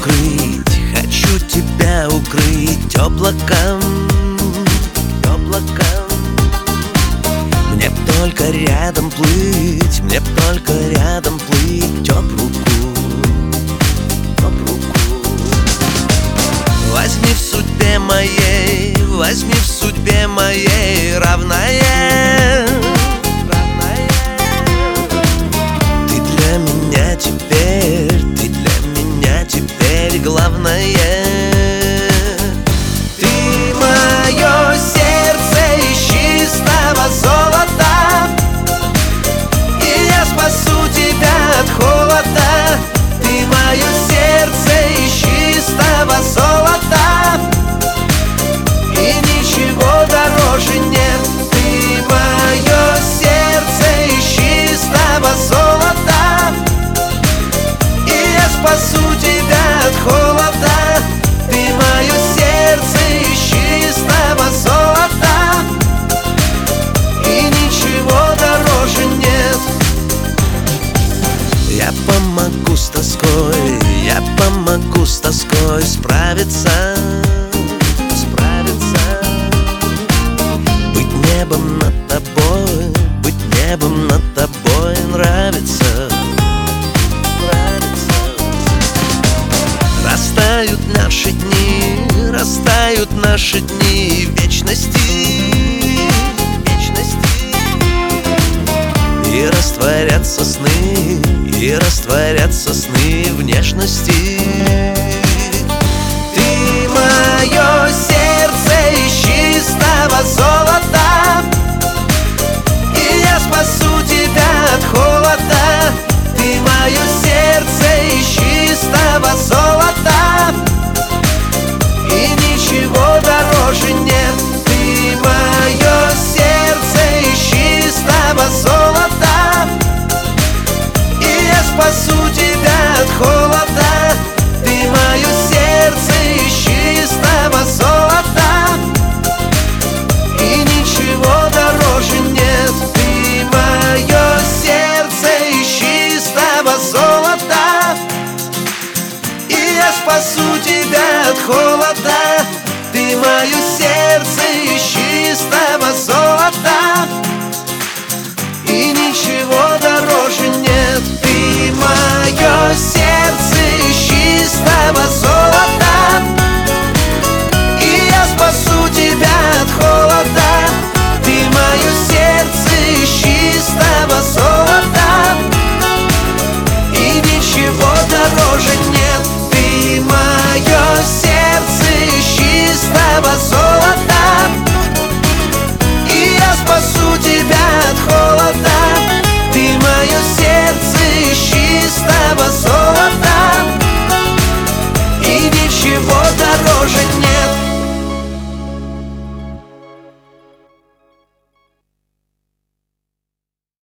укрыть, хочу тебя укрыть облаком, облаком. Мне б только рядом плыть, мне б только рядом плыть об руку, об руку. Возьми в судьбе моей, возьми в судьбе моей равное, равное. Ты для меня теперь, ты для меня теперь главное. Ты мое сердце из чистого золота, и я спасу тебя от холода. Ты мое сердце из чистого золота, и ничего дороже нет. Ты мое сердце из чистого золота, и я спасу тебя от холода. Ты мое сердце из чистого золота, и ничего дороже нет. Я помогу с тоской, я помогу с тоской справиться, справиться. Быть небом над тобой, быть небом над тобой нравится, нравится. Растают наши дни, растают наши дни в вечности, вечности. И растворятся сны, и растворятся сны внешности. Ты мое сердце из чистого золота, и я спасу тебя от холода. Ты мое сердце из чистого золота, и ничего дороже нет. Ты мое сердце из чистого золота, и я спасу тебя от холода. Ты мое сердце из чистого золота, и ничего дороже нет. Ты мое сердце из чистого золота, и я спасу тебя от холода. Ты мое сердце из чистого золота, и ничего дороже нет. Ты мое сердце из чистого золота,